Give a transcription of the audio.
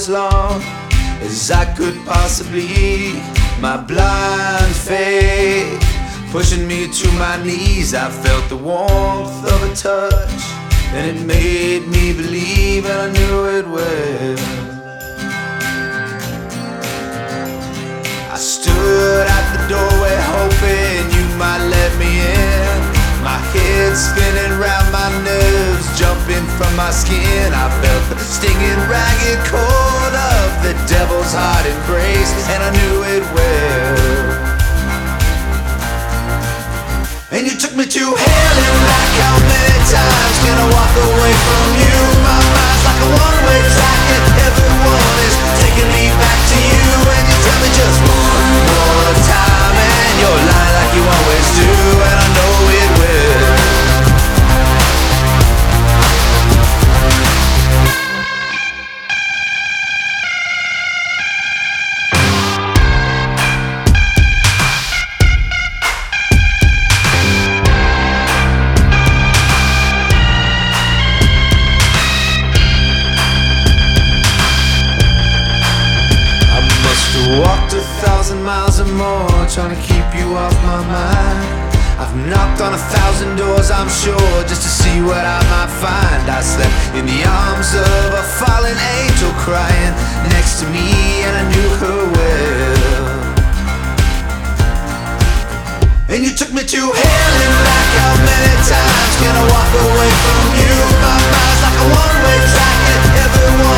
as long as I could possibly. My blind faith pushing me to my knees. I felt the warmth of a touch, and it made me believe, and I knew it well. I stood at the doorway hoping you might let me in. My head spinning round, my nerves jumping from my skin. I felt the stinging ragged cord of the devil's hot embrace, and I knew it well. And you took me to hell and back. How many times can I walk away from you? My mind's like a one-way track, and everyone is taking me back to you. And you tell me just one more time, and you're lying like you always do, and I know it will. Walked 1,000 miles or more, trying to keep you off my mind. I've knocked on 1,000 doors, I'm sure, just to see what I might find. I slept in the arms of a fallen angel crying next to me, and I knew her well. And you took me to hell and back. How many times can I walk away from you? My mind's like a one-way track, and everyone